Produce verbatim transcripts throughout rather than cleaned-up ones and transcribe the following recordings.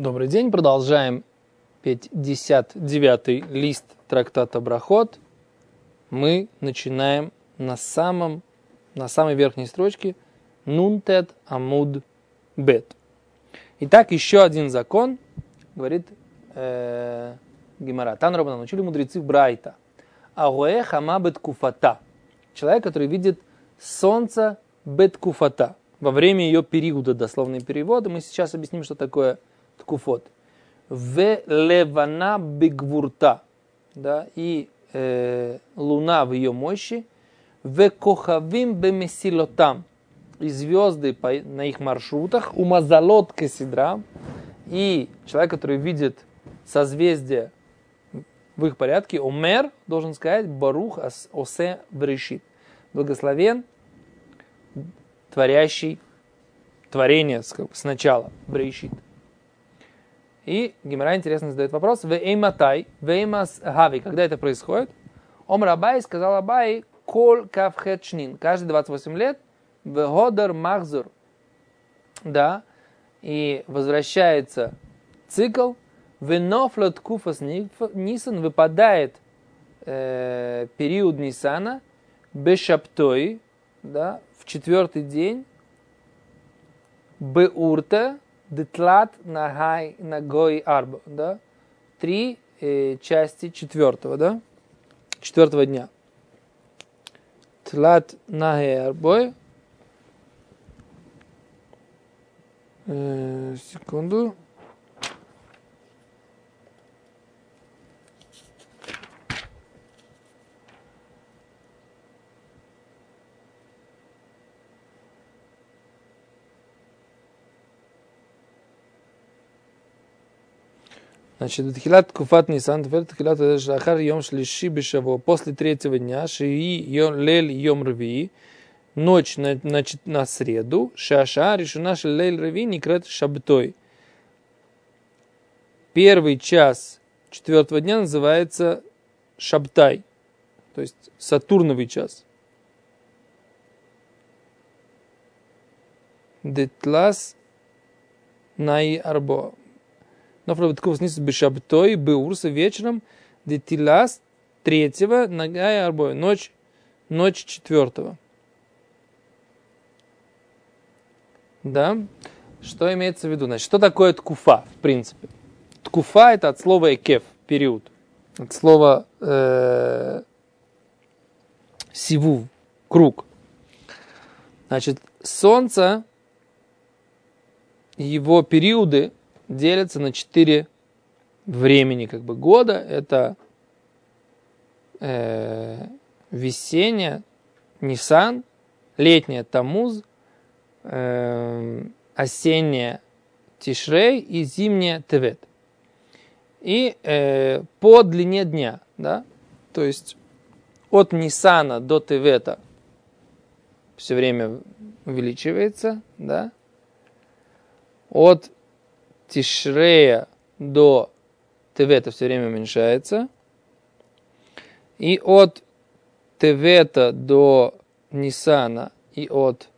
Добрый день, продолжаем пятьдесят девятый лист трактата Брахот. Мы начинаем на, самом, на самой верхней строчке Нунтет Амуд Бет. Итак, еще один закон, говорит э, Гемара. Тан Рабанан, учили мудрецы Брайта. Агуэ хама бет куфата. Человек, который видит солнце бет куфата. Во время ее периода, дословный перевод. Мы сейчас объясним, что такое ткуфот. В левана бегвурта. Да, и э, луна в ее мощи. В кохавим бемесилотам. И звезды по, на их маршрутах. У мазалот кесидра. И человек, который видит созвездие в их порядке, омер, должен сказать, барух осе брешит. Благословен творящий творение сначала, брешит. И Гемара интересно задает вопрос, вейматай, веймас хави, когда это происходит? Омр Абай сказал Абай, кол кавхетшнин, каждые двадцать восемь лет, вегодер махзур, да, и возвращается цикл, венофлот куфас нисан, выпадает э, период Нисана, бешаптой, да, в четвертый день, беурта, детлат нагай нагой арб, да, три э, части четвертого, да, четвертого дня. Тлат нагай арбой. Э, секунду. Значит, тхилат куфат нисан, тхилат шахар йом шлиши бешаво, после третьего дня, шии йом лель йом рви, ночь на, на, на среду, шаша решена лель рви никрет шабтой. Первый час четвертого дня называется шабтай, то есть сатурновый час. Детлас най арбо. Но флабтков снизу бешабтой, беурса вечером, детилас третьего, нагая арбой, ночь, ночь четвертого. Да? Что имеется в виду? Значит, что такое ткуфа, в принципе? Ткуфа это от слова экев, период. От слова э, сиву, круг. Значит, солнце, его периоды делятся на четыре времени как бы года. Это э, весенняя Нисан, летняя Тамуз, э, осенняя Тишрей и зимняя Тевет. И э, по длине дня, да, то есть от Нисана до Тевета все время увеличивается, да, от Тишрея до Тевета все время уменьшается. И от Тевета до Нисана и от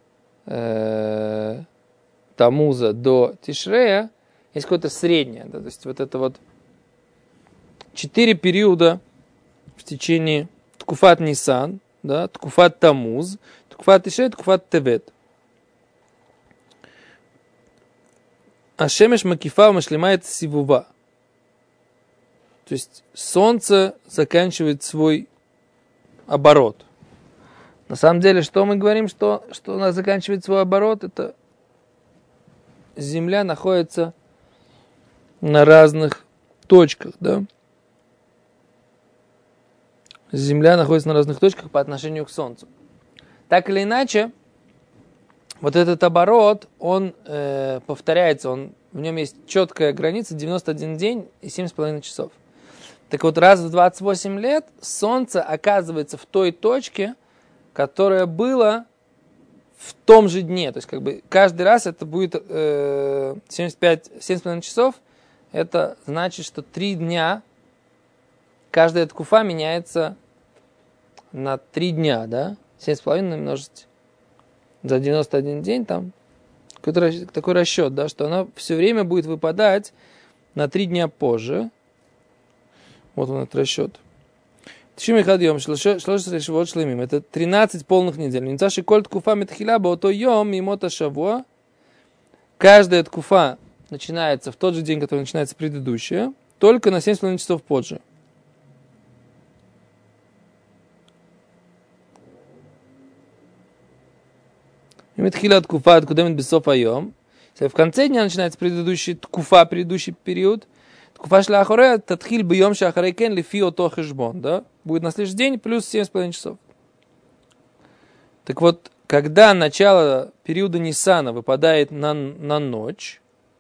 э, Тамуза до Тишрея есть какое-то среднее. Да, то есть вот это вот четыре периода в течение Ткуфат Нисан, да, Ткуфат Тамуз, Ткуфат Тишрей, Ткуфат Тевет. Ашемеш макифа машлимает сивува. То есть солнце заканчивает свой оборот. На самом деле, что мы говорим, что, что она заканчивает свой оборот, это Земля находится на разных точках, да? Земля находится на разных точках по отношению к Солнцу. Так или иначе, вот этот оборот, он э, повторяется, он, в нем есть четкая граница, девяносто один день и семь с половиной часов. Так вот, раз в двадцать восемь лет Солнце оказывается в той точке, которая была в том же дне. То есть, как бы, каждый раз это будет э, семьдесят пять, семь с половиной часов. Это значит, что три дня, каждая ткуфа меняется на три дня, да? семь с половиной умножить за девяносто один день, там Такой, такой расчет, да, что она все время будет выпадать на три дня позже. Вот он этот расчет. Это тринадцать полных недель. Каждая ткуфа начинается в тот же день, который начинается предыдущая, только на семь с половиной часов позже. В конце дня начинается предыдущий ткуфа, предыдущий период. Ткуфа шляхоре татхиль бьем шахарейкен лифи ото хэшбон, да? Будет на следующий день плюс семь с половиной часов. Так вот, когда начало периода Ниссана выпадает на, на ночь,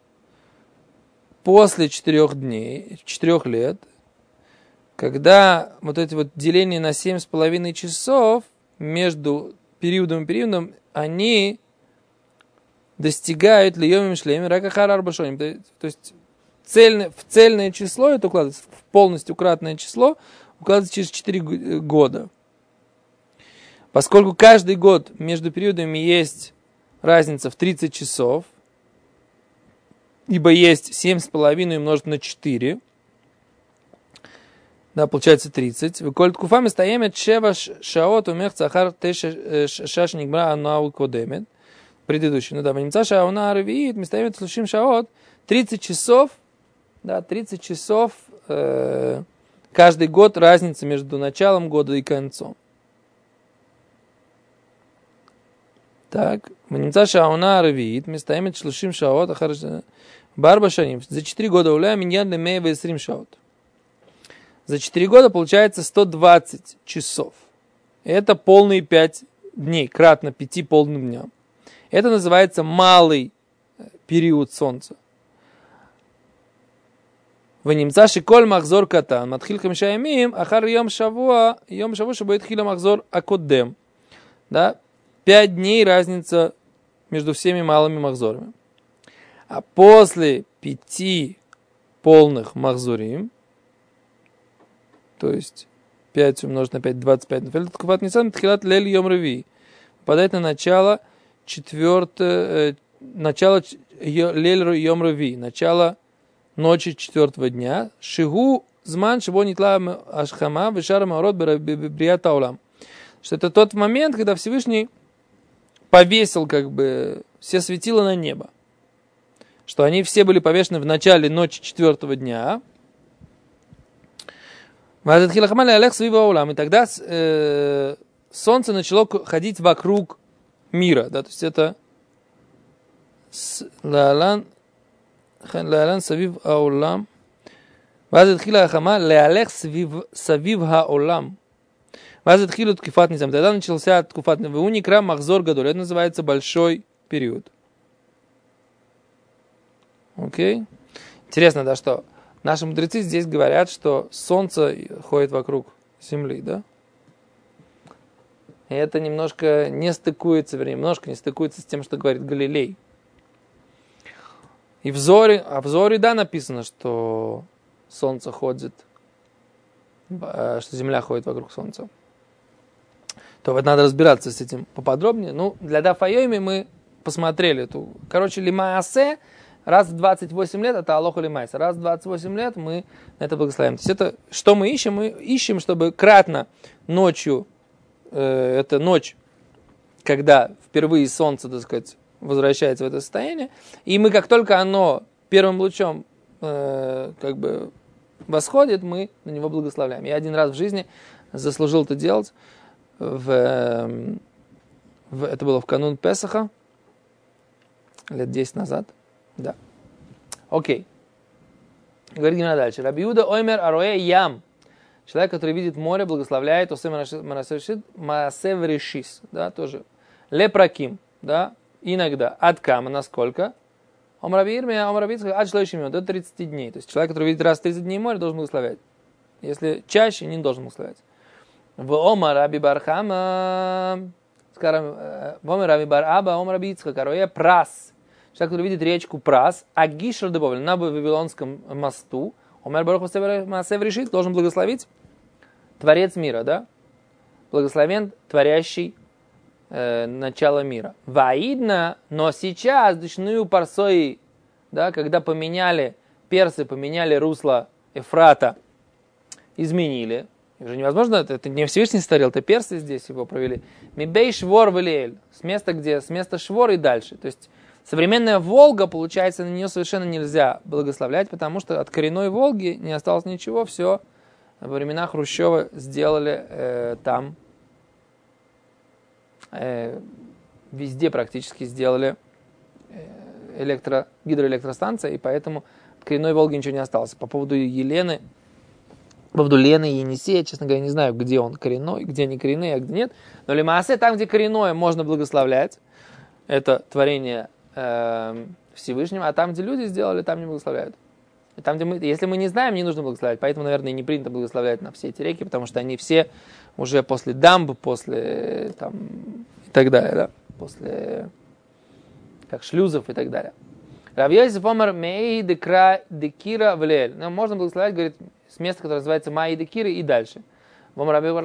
после четырех дней, четырех лет, когда вот эти вот деления на семь с половиной часов между периодом и периодом, они достигают льемим шлемим ракахар арбашоним. То есть цельное, в цельное число это укладывается, в полностью кратное число укладывается через четыре года. Поскольку каждый год между периодами есть разница в тридцать часов, ибо есть семь с половиной умножить на четыре, да, получается тридцать. Выколь ткуфами стоямет шева шаот умех цахар теша шашник бра анау кодемет. Предыдущий. Ну да, ванимца шауна арвиит, мы стоямет слушим шаот. тридцать часов, да, тридцать часов э, каждый год разница между началом года и концом. Так, ванимца шауна арвиит, мы стоямет слушим шаот, ахар барба шаним. За четыре года уля миньян лемей весрим шаот. За четыре года получается сто двадцать часов. Это полные пять дней, кратно пяти полным дням. Это называется малый период солнца. Ванимца шиколь махзор катан, матхил хамиша ямим, ахар йом шавуа, йом шавуа шабует хила махзор акодем. Да, пять дней разница между всеми малыми махзорами. А после пяти полных махзорим, то есть пять умножить на пять, двадцать пять. Попадает на начало четвертое, начало лель йом рави, начало ночи четвертого дня. Шигу зман шибо нитла ашхама вишара маород брият аулам. Что это тот момент, когда Всевышний повесил как бы все светила на небо. Что они все были повешены в начале ночи четвертого дня. И тогда э, солнце начало ходить вокруг мира. Да, то есть это лаалан савив аулам. савив хаолам. Тогда начался ткуфат низам. Махзор гадоль. Это называется большой период. Окей. Интересно, да, что наши мудрецы здесь говорят, что солнце ходит вокруг Земли, да? И это немножко не стыкуется, вернее, немножко не стыкуется с тем, что говорит Галилей. И в Зоре, а в Зоре, да, написано, что солнце ходит, что Земля ходит вокруг солнца. То вот надо разбираться с этим поподробнее. Ну, для Дафайоми мы посмотрели эту. Короче, лимаасе, раз в двадцать восемь лет это алоха лимайса. Раз в двадцать восемь лет мы на это благословим. То есть это, что мы ищем? Мы ищем, чтобы кратно ночью, э, это ночь, когда впервые солнце, так сказать, возвращается в это состояние, и мы, как только оно первым лучом э, как бы восходит, мы на него благословляем. Я один раз в жизни заслужил это делать. В, э, в, это было в канун Песаха, лет десять назад. Да. Окей. Говорит Гимна дальше. Раби Иуда оймер ароэ ям. Человек, который видит море, благословляет осе маасев решис. Да, тоже. Лепраким. Да, иногда. Адкама, насколько? Ом раби Ирмия, ом раби Ицхак, ад шлоишим йом. До тридцати дней. То есть человек, который видит раз в тридцать дней море, должен благословлять. Если чаще, не должен благословлять. В ома раби бархама. Скажем, в ома раби бараба, ом раби Ицхак, ароэ прас. Человек, который видит речку Прас, Агишер Дебовель, на Вавилонском мосту, Омер Барух Маасев решит, должен благословить Творец мира, да? Благословен, творящий э, начала мира. Ваидна, но сейчас дышную парсои, да, когда поменяли, персы поменяли русло Эфрата, изменили. Уже невозможно, это, это не Всевышний старел, это персы здесь его провели. Мибей Швор Велиэль, с места где, с места Швор и дальше. То есть современная Волга, получается, на нее совершенно нельзя благословлять, потому что от коренной Волги не осталось ничего, все во времена Хрущева сделали э, там, э, везде практически сделали электро, гидроэлектростанция, и поэтому от коренной Волги ничего не осталось. По поводу Елены, по поводу Лены и Енисея, честно говоря, не знаю, где он коренной, где не коренной, а где нет. Но Лемаасе, там, где коренное, можно благословлять. Это творение э, Всевышнего. А там, где люди сделали, там не благословляют. И там, где мы, если мы не знаем, не нужно благословлять. Поэтому, наверное, не принято благословлять на все эти реки, потому что они все уже после дамб, после там, и так далее, да? После как шлюзов и так далее. Равьёйсеф омар мей декра декира влель. Можно благословлять, говорит, с места, которое называется Маи Декиры, и дальше. Тот,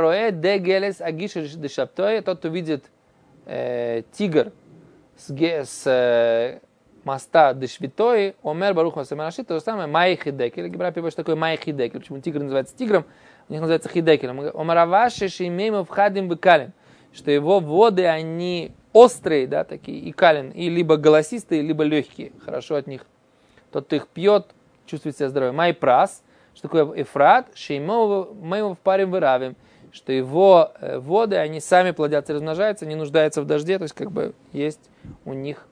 кто видит э, тигр с, с э, моста Дешвитой, Омер Барух Масамараши, то же самое Маи Хидекель. Гибра пишет, что такое Маи Хидекель. Почему тигр называется тигром, у них называется Хидекелем. Омараваши шеймеймов хадим выкалим. Что его воды, они острые, да, такие, и калин, и либо голосистые, либо легкие. Хорошо от них. Тот, кто их пьет, чувствует себя здоровым. Май прас. Что такое Эфрат? Шеймова мы его в паре выравим, что его э, воды, они сами плодятся и размножаются, не нуждаются в дожде, то есть как бы есть у них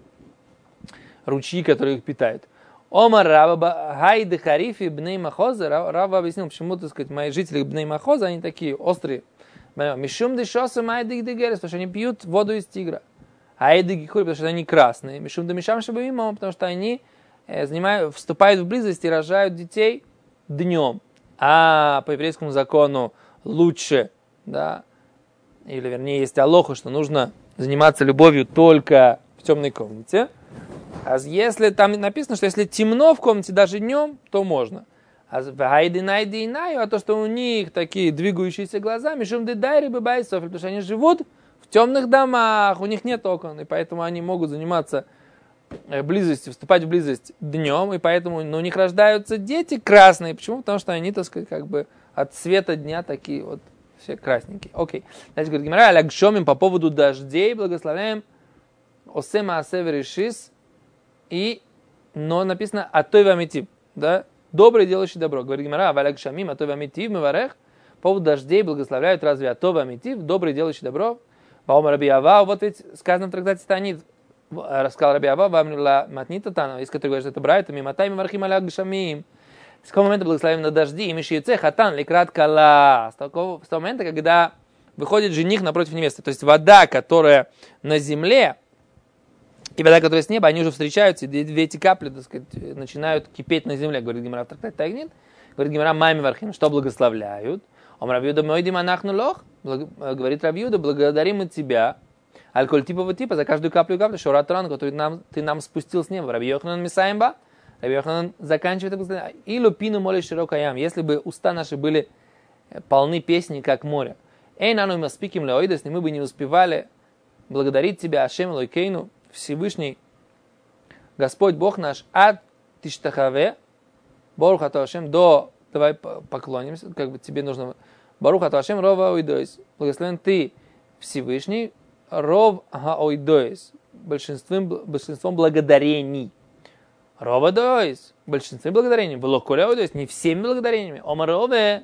ручьи, которые их питают. Омар Раба Хайды Харифи Бней Махоза, Раба объяснил, почему, так сказать, мои жители Бней Махоза, они такие острые. Мишум дешоса майдык дегерес, потому что они пьют воду из тигра. Айдык гикури, потому что они красные. Мишум дамишам шабамимо, потому что они э, занимают, вступают в близость и рожают детей днем, а по еврейскому закону лучше, да, или вернее есть алоха, что нужно заниматься любовью только в темной комнате. А если там написано, что если темно в комнате даже днем, то можно. А то, что у них такие двигающиеся глаза, мишум дедайри бабай софель, потому что они живут в темных домах, у них нет окон, и поэтому они могут заниматься близостью, вступать в близость днем, и поэтому ну, у них рождаются дети красные. Почему? Потому что они, так сказать, как бы от света дня такие вот все красненькие. Окей. Значит, говорит Гемара, алягшомим по поводу дождей, благословляем осема асеверишис, и, но написано атой вамитив, да, добрый, делающий добро. Говорит Гемара, алягшамим атой вамитив, меварех, по поводу дождей благословляют разве атой вамитив, добрый, делающий добро. Баома Раби Ава, вот ведь сказано в трактате Танит, рассказал Раби Ава, вам матнита тана, из которой говорит, что это брайта, миматай мивархим аля гшамим. С какого момента благословим на дожди, и мишиюце хатан ликрат кала. С того момента, когда выходит жених напротив невесты. То есть вода, которая на земле, и вода, которая с неба, они уже встречаются, и две эти капли, так сказать, начинают кипеть на земле. Говорит Гемара в трактате Тагнит. Говорит Гемара, мами вархим, что благословляют? Ом Рабиуда мойдим анахну лох. Говорит Рабиуда, благодарим мы тебя. Аль-коль типа типа за каждую каплю каплю, шоратрану, которую нам, ты нам спустил с неба. Раби Йоханан мисаимба. Раби Йоханан заканчивает это благословение. И лупину моли широкаям. Если бы уста наши были полны песни, как море. Эй, нану мы спиким леоидес, мы бы не успевали благодарить тебя, Ашем Лойкейну, Всевышний Господь Бог наш, от тиштахаве, Барух ато Ашем, до, давай поклонимся, как бы тебе нужно, Барух ато Ашем, рова ойдоис, благословен ты, Всевышний, ров гаойдоис, большинством, большинством благодарений. Рова доис, большинством благодарений, было коля ойдоис, не всеми благодарениями, омарове,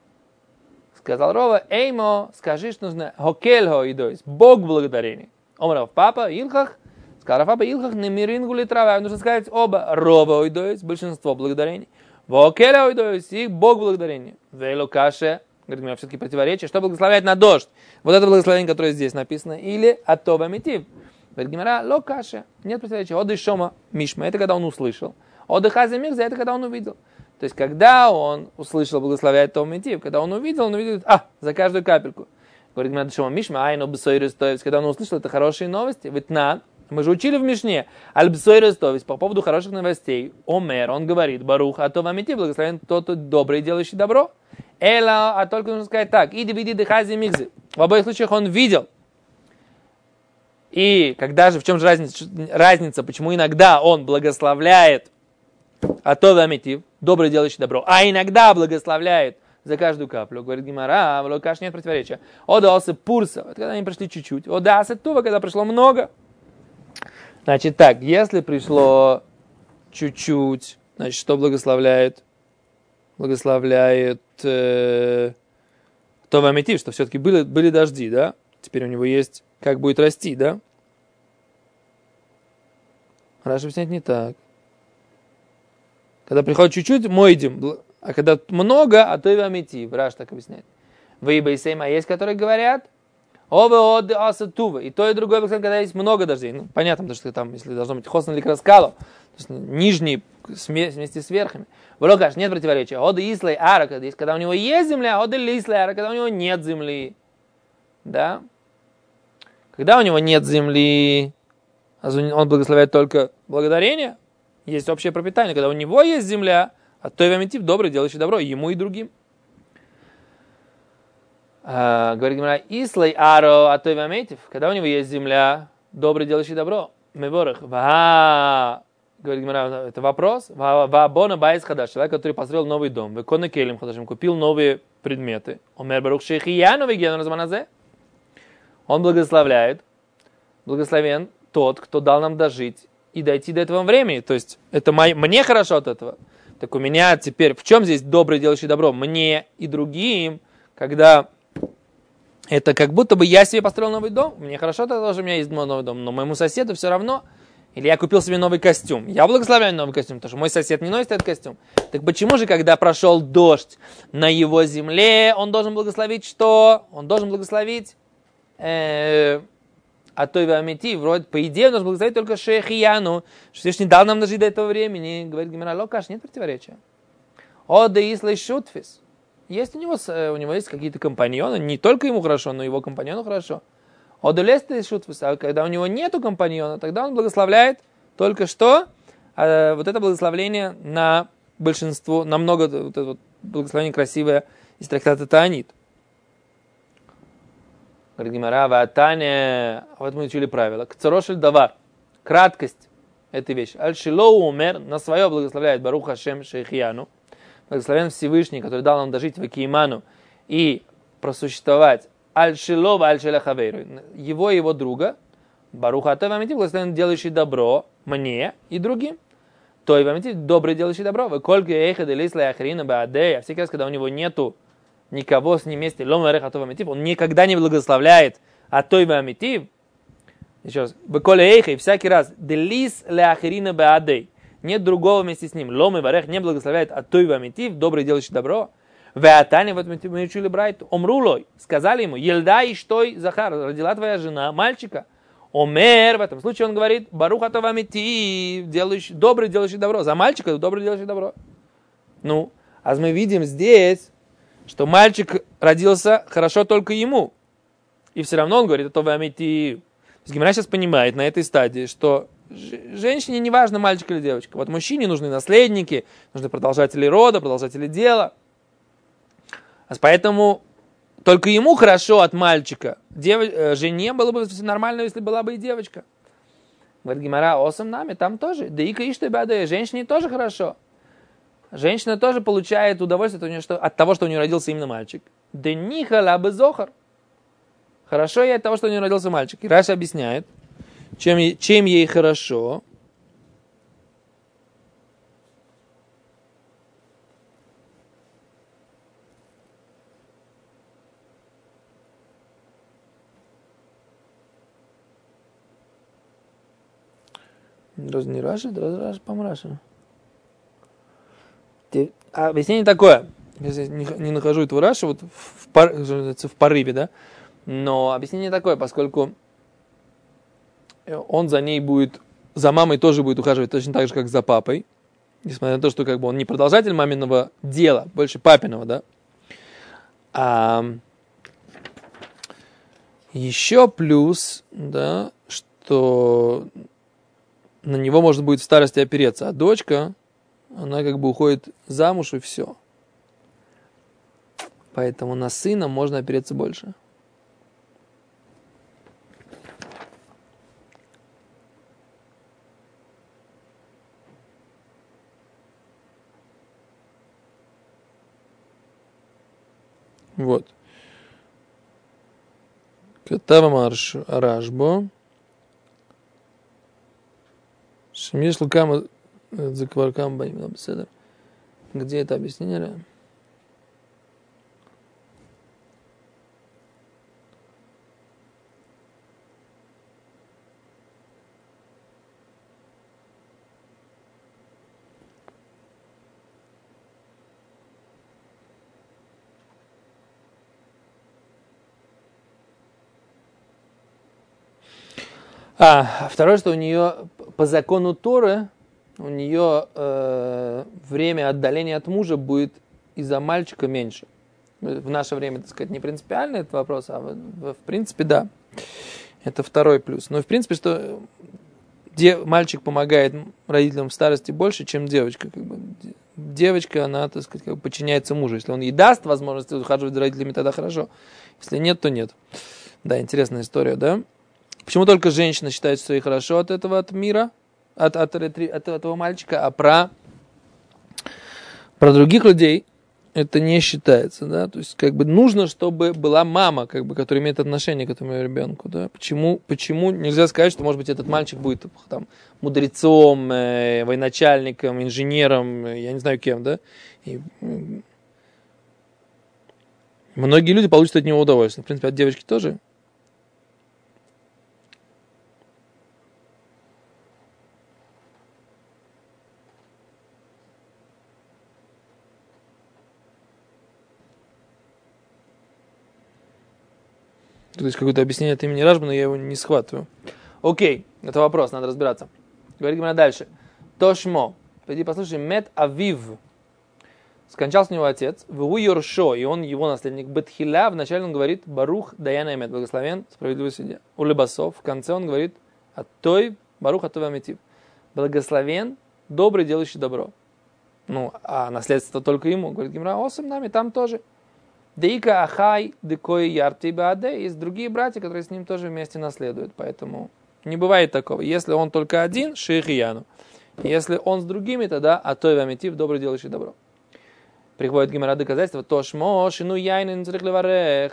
сказал Рова, эймо, скажи, что нужно, хокель гаойдоис, Бог благодарений. Омаров папа, Илхах, сказал папа, Илхах, не мирингу ли трава, нужно сказать оба, Рова ойдоис, большинство благодарений, вокель ойдоис, их Бог благодарений. Вейло каше, говорит, у меня все-таки противоречие, что благословлять на дождь? Вот это благословение, которое здесь написано, или атова митив. Говорит Гемара, ло каше, нет противоречия. Оды шома мишма, это когда он услышал. Оды хази мирза, это когда он увидел. То есть, когда он услышал благословлять атова митив, когда он увидел, он увидел, а, за каждую капельку. Говорит Гемара, шома мишма, айно бсойрес, то есть, когда он услышал, это хорошие новости, ведь на, мы же учили в Мишне, аль бсойрес, то есть, по поводу хороших новостей, омер, он говорит, барух атова митив, благословен тот, кто добрый, делающий добро. Эла, а только нужно сказать так, иди, види, дыхази, мигзы. В обоих случаях он видел. И когда же, в чем же разница, разница, почему иногда он благословляет Атова Амитив, добрый делающий добро, а иногда благословляет за каждую каплю. Говорит Гимара, в Лукаш нет противоречия. Ода осы пурса, это когда они пришли чуть-чуть. Ода осы тува, когда пришло много. Значит так, если пришло чуть-чуть, значит, что благословляет? Благословляет э, Атова Амитив, что все-таки были, были дожди, да? Теперь у него есть, как будет расти, да? Раши объясняет не так. Когда приходит чуть-чуть, мойдим. А когда много, а то и амитив. Раш так объясняет. Вы и Бейсейма есть, которые говорят, оба оды аса тува. И то, и другое, когда есть много дождей. Ну, понятно, потому что там, если должно быть хосна или краскало, то есть нижние вместе с верхами. Влокаш, нет противоречия. Оды ислай ара, когда у него есть земля, оды лислай ара, когда у него нет земли. Да? Когда у него нет земли, он благословляет только благодарение. Есть общее пропитание. Когда у него есть земля, а то и амитив, добрый, делающий добро, ему и другим. А, говорит Гимара, ислай аро, а то и амитив, когда у него есть земля, добрый, делающий добро. Меворах, ва, говорит Гимара, это вопрос. Ва бона байс хадаш, человек, который построил новый дом. Векона келем хадашим, купил новые предметы. Омер барух шейхияну вегену разманазе. Он благословляет, благословен тот, кто дал нам дожить и дойти до этого времени. То есть, это мой, мне хорошо от этого. Так у меня теперь, в чем здесь добрый, делающий добро? Мне и другим, когда это как будто бы я себе построил новый дом, мне хорошо от того, что у меня есть новый дом, но моему соседу все равно, или я купил себе новый костюм. Я благословляю новый костюм, потому что мой сосед не носит этот костюм. Так почему же, когда прошел дождь на его земле, он должен благословить что? Он должен благословить... Э- А то и амити, вроде, по идее, он должен благословить только шейхияну, что Всевышний дал нам дожить до этого времени. Говорит Гимара, локаш, нет противоречия. О, да ислай шутфис. Есть у него, у него есть какие-то компаньоны, не только ему хорошо, но и его компаньону хорошо. О, да лесты шутфис. А когда у него нету компаньона, тогда он благословляет только что, а вот это благословление на большинство, на много, вот это вот благословение красивое из трактата Таанит. Говорит Гимара, ватане, вот мы учили правило. Кцарошель давар, краткость этой вещи. Аль-шилоу умер, на свое благословляет Барух Хашем Шейхияну, благословен Всевышний, который дал нам дожить в Акииману и просуществовать. Аль-шилова аль-шелахавейру, его и его друга, Барух Атев Амити, благословен делающий добро мне и другим. То и Амити, добрый делающий добро. Вы кольки эйхады лисла ахрина баадея, всякий раз, когда у него нету никого с ним вместе, он никогда не благословляет Атой Вамитив. Еще раз. Беколеэйхай, всякий раз. Делис ляхирина беадей. Нет другого вместе с ним. Ломы варех не благословляет Атой Вамитив, добрый делающий добро. Веатане, вот мы учили брать. Омрулой. Сказали ему, Ельда и штой Захар, родила твоя жена мальчика. Омер, в этом случае он говорит, Барух Атой Вамитив, делающий, добрый делающий добро. За мальчика добрый делающий добро. Ну, а мы видим здесь, что мальчик родился хорошо только ему. И все равно он говорит, это вы амити. Гимара сейчас понимает на этой стадии, что женщине не важно, мальчик или девочка. Вот мужчине нужны наследники, нужны продолжатели рода, продолжатели дела. А поэтому только ему хорошо от мальчика. Дев... Жене было бы нормально, если была бы и девочка. Говорит Гимара, осам нами, там тоже. Да и каишты бадая, женщине тоже хорошо. Женщина тоже получает удовольствие от того, что у нее родился именно мальчик. Да нихала бы зохар. Хорошо ей от того, что у нее родился мальчик. И Раша объясняет, чем, чем ей хорошо. Разве не Раша? Раша, по-моему, Раша. А объяснение такое. Я не, не нахожу этого Раши вот в, пор, в порыве, да? Но объяснение такое, поскольку он за ней будет, за мамой тоже будет ухаживать точно так же, как за папой. Несмотря на то, что как бы он не продолжатель маминого дела, больше папиного, да? А еще плюс, да, что на него можно будет в старости опереться, а дочка, она как бы уходит замуж и все. Поэтому на сына можно опереться больше. Вот. Катава марш Рашбо. Шемеш лукама закваркам баним беседер. Где это объяснение? А, второе, что у нее по закону Торы, у нее э, время отдаления от мужа будет из-за мальчика меньше. В наше время, так сказать, не принципиально этот вопрос, а в, в, в принципе, да. Это второй плюс. Но в принципе, что де, мальчик помогает родителям в старости больше, чем девочка. Как бы. Девочка, она, так сказать, как бы подчиняется мужу. Если он ей даст возможность ухаживать за родителями, тогда хорошо. Если нет, то нет. Да, интересная история, да? Почему только женщина считает, что ей хорошо от этого, от мира, от, от, от, от этого мальчика, а про, про других людей это не считается, да? То есть, как бы нужно, чтобы была мама, как бы, которая имеет отношение к этому ребенку, да? Почему, почему нельзя сказать, что, может быть, этот мальчик будет там мудрецом, э, военачальником, инженером, э, я не знаю кем, да? И, э, многие люди получат от него удовольствие. В принципе, от девочки тоже. Тут есть какое-то объяснение от имени Рашба, но я его не схватываю. Окей, это вопрос, надо разбираться. Говорит Гемара дальше. Тошмо. Пойди послушай. Мет авив. Скончался у него отец. Ву Йоршо, и он его наследник. Бетхиля, вначале он говорит Барух Даяна Эмет, благословен, справедливый судья. Улыбасов, в конце он говорит Аттой Барух Аттой Аметив. Благословен, добрый, делающий добро. Ну, а наследство только ему. Говорит Гемара, осым нами, там тоже. Дейка Ахай, Декой Ярти Бааде, есть другие братья, которые с ним тоже вместе наследуют. Поэтому не бывает такого. Если он только один, Шейхияну. Если он с другими, тогда Атой Ваметив, добрый, делающий добро. Приходит Гемара доказательства. Тошмо, шину яйнин црехлеварех.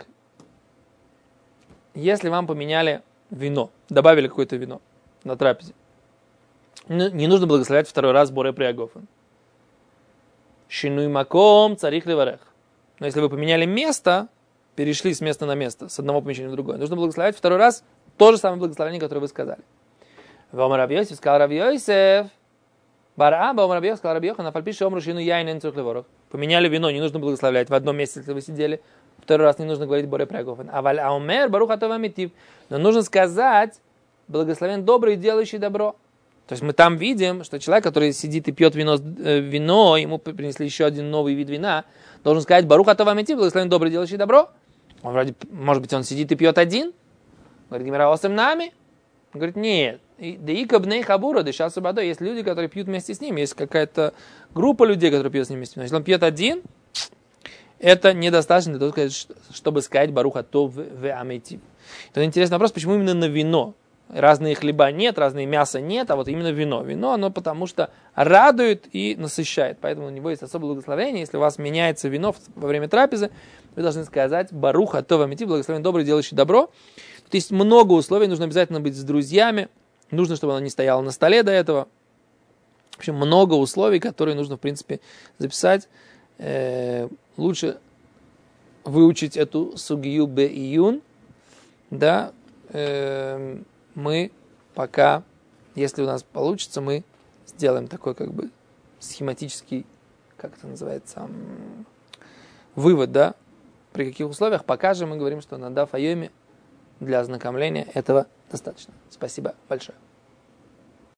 Если вам поменяли вино, добавили какое-то вино на трапезе, не нужно благословлять второй раз Боре Приагофен. Шинуй маком царихлеварех. Но если вы поменяли место, перешли с места на место, с одного помещения в другое, нужно благословлять второй раз то же самое благословение, которое вы сказали. Вомар Рав Йосеф сказал Рав Йосеф. Бараба, Омар Рав Йосеф сказал Рав Йохан, афальпиши омру шину яйнен цурхлеворох. Поменяли вино, не нужно благословлять в одном месте, если вы сидели. Второй раз не нужно говорить Боре Прягофен. Аваль аумер барух атов амитив. Но нужно сказать благословен добрый, делающий добро. То есть мы там видим, что человек, который сидит и пьет вино, э, вино, ему принесли еще один новый вид вина, должен сказать Барух атов амитив, благословен добрый, делающий добро. Он вроде, может быть, он сидит и пьет один. Говорит Гемара, осем нами. Он говорит, нет. Да и кабней хабура, дыша субадо. Есть люди, которые пьют вместе с ним. Есть какая-то группа людей, которые пьют с ним вместе. Но если он пьет один, это недостаточно для того, чтобы сказать Барух атов в амитив. Это интересный вопрос, почему именно на вино? Разные хлеба нет, разные мяса нет, а вот именно вино. Вино, оно потому что радует и насыщает. Поэтому у него есть особое благословение. Если у вас меняется вино во время трапезы, вы должны сказать Барух атов амитив, благословен добрый, делающий добро. Тут есть много условий, нужно обязательно быть с друзьями. Нужно, чтобы оно не стояло на столе до этого. В общем, много условий, которые нужно, в принципе, записать. Э, лучше выучить эту сугию бе июн. Да, э, мы пока, если у нас получится, мы сделаем такой, как бы, схематический, как это называется, вывод, да, при каких условиях. Пока же мы говорим, что на даф айоме для ознакомления этого достаточно. Спасибо большое.